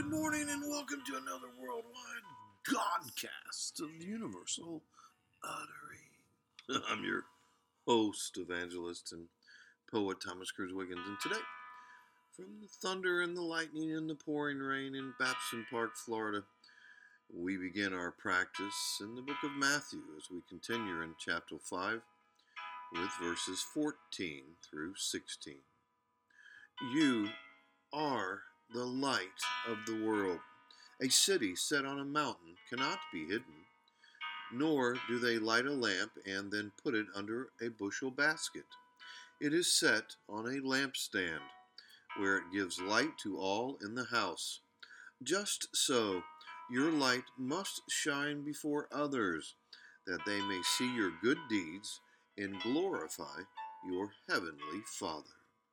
morning and welcome to another worldwide Godcast of the Universal Uttering. I'm your host, evangelist, and poet Thomas Cruz Wiggins, and today, from the thunder and the lightning and the pouring rain in Babson Park, Florida, we begin our practice in the book of Matthew as we continue in chapter 5 with verses 14 through 16. You are the light of the world. A city set on a mountain cannot be hidden, nor do they light a lamp and then put it under a bushel basket. It is set on a lampstand, where it gives light to all in the house. Just so, your light must shine before others, that they may see your good deeds and glorify your heavenly Father.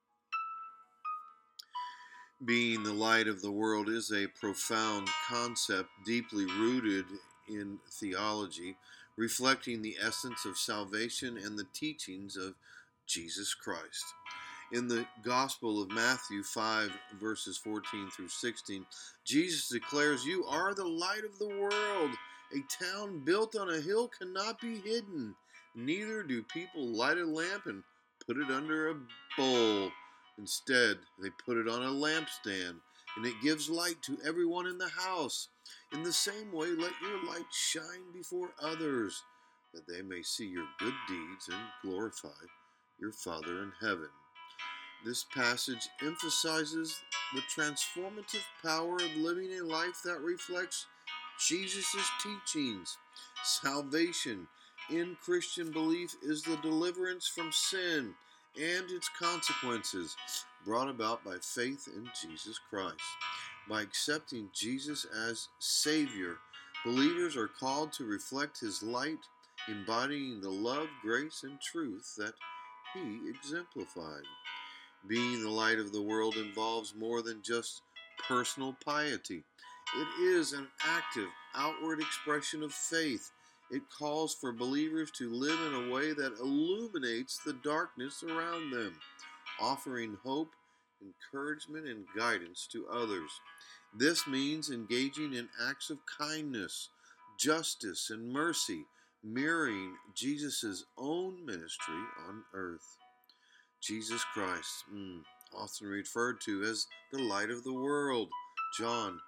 Being the light of the world is a profound concept deeply rooted in theology, reflecting the essence of salvation and the teachings of Jesus Christ. In the Gospel of Matthew 5, verses 14 through 16, Jesus declares, "You are the light of the world. A town built on a hill cannot be hidden. Neither do people light a lamp and put it under a bowl. Instead, they put it on a lampstand, and it gives light to everyone in the house. In the same way, let your light shine before others, that they may see your good deeds and glorify your Father in heaven." This passage emphasizes the transformative power of living a life that reflects Jesus' teachings. Salvation in Christian belief is the deliverance from sin and its consequences brought about by faith in Jesus Christ. By accepting Jesus as Savior, believers are called to reflect His light, embodying the love, grace, and truth that He exemplified. Being the light of the world involves more than just personal piety. It is an active, outward expression of faith. It calls for believers to live in a way that illuminates the darkness around them, offering hope, encouragement, and guidance to others. This means engaging in acts of kindness, justice, and mercy, mirroring Jesus' own ministry on earth. Jesus Christ, often referred to as the light of the world, John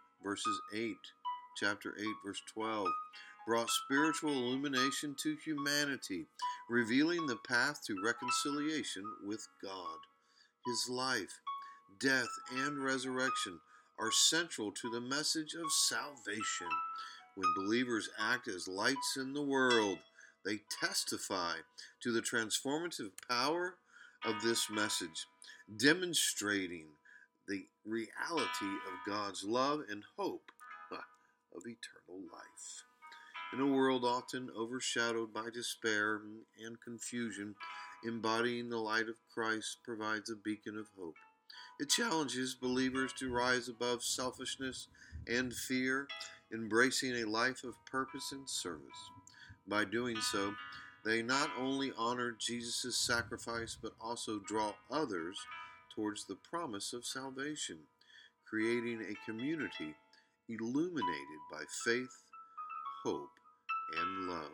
chapter 8, verse 12, brought spiritual illumination to humanity, revealing the path to reconciliation with God. His life, death, and resurrection are central to the message of salvation. When believers act as lights in the world, they testify to the transformative power of this message, demonstrating the reality of God's love and hope of eternal life. In a world often overshadowed by despair and confusion, embodying the light of Christ provides a beacon of hope. It challenges believers to rise above selfishness and fear, embracing a life of purpose and service. By doing so, they not only honor Jesus' sacrifice, but also draw others towards the promise of salvation, creating a community illuminated by faith, hope, and love.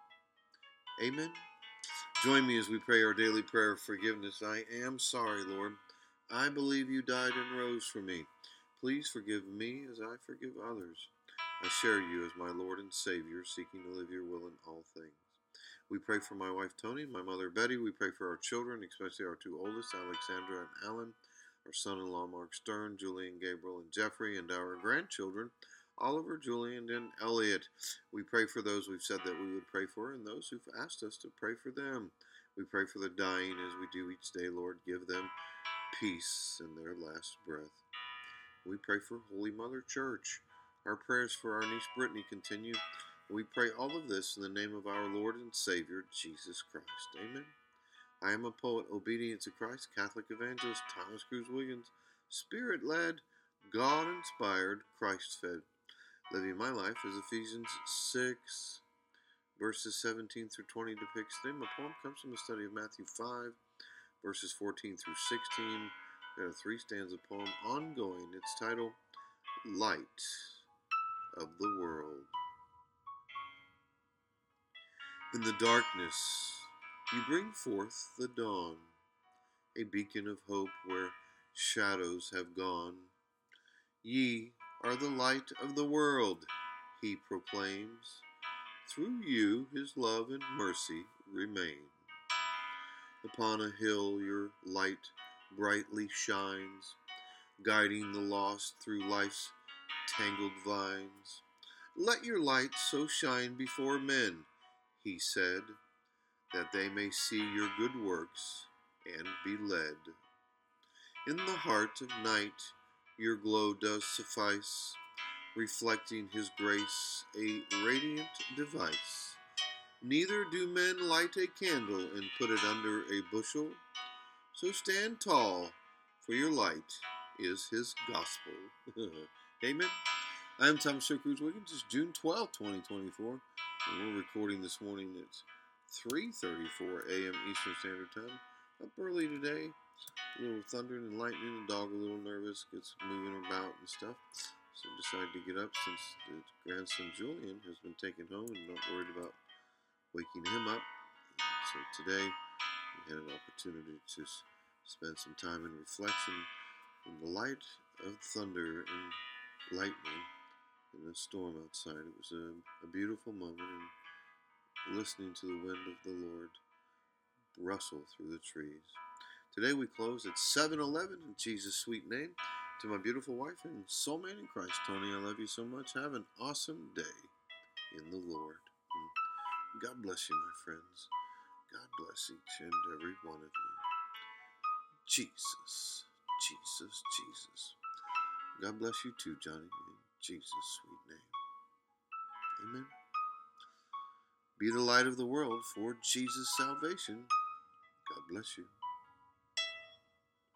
Amen. Join me as we pray our daily prayer of forgiveness. I am sorry, Lord. I believe you died and rose for me. Please forgive me as I forgive others. I share you as my Lord and Savior, seeking to live your will in all things. We pray for my wife Toni and my mother Betty. We pray for our children, especially our two oldest, Alexandra and Alan, our son-in-law Mark Stern, Julian, Gabriel, and Jeffrey, and our grandchildren, Oliver, Julian, and Elliot. We pray for those we've said that we would pray for and those who've asked us to pray for them. We pray for the dying as we do each day, Lord. Give them peace in their last breath. We pray for Holy Mother Church. Our prayers for our niece Brittany continue. We pray all of this in the name of our Lord and Savior, Jesus Christ. Amen. I am a poet, obedient to Christ, Catholic evangelist Thomas Cruz Wiggins, Spirit-led, God-inspired, Christ-fed. Living my life as Ephesians 6, verses 17 through 20 depicts them. A poem comes from a study of Matthew 5, verses 14 through 16. We got a 3-stanza poem ongoing. It's titled, light of the world. In the darkness, you bring forth the dawn, a beacon of hope where shadows have gone. Ye are the light of the world, he proclaims. Through you his love and mercy remain. Upon a hill your light brightly shines, guiding the lost through life's tangled vines. Let your light so shine before men, he said, that they may see your good works and be led. In the heart of night your glow does suffice, reflecting his grace, a radiant device. Neither do men light a candle and put it under a bushel, so stand tall, for your light is his gospel. Amen. I am Thomas Cruz Wiggins. It's June 12th, 2024, and we're recording this morning at 3:34 a.m. Eastern Standard Time. Up early today, a little thundering and lightning, the dog a little nervous, gets moving about and stuff. So decided to get up since the grandson Julian has been taken home and not worried about waking him up. And so today we had an opportunity to spend some time in reflection in the light of thunder and lightning in a storm outside. It was a beautiful moment, and listening to the wind of the Lord rustle through the trees. Today we close at 7:11 in Jesus' sweet name. To my beautiful wife and soulmate in Christ, Tony, I love you so much. Have an awesome day in the Lord. And God bless you, my friends. God bless each and every one of you. Jesus, Jesus, Jesus. God bless you too, Johnny, in Jesus' sweet name. Amen. Be the light of the world for Jesus' salvation. God bless you.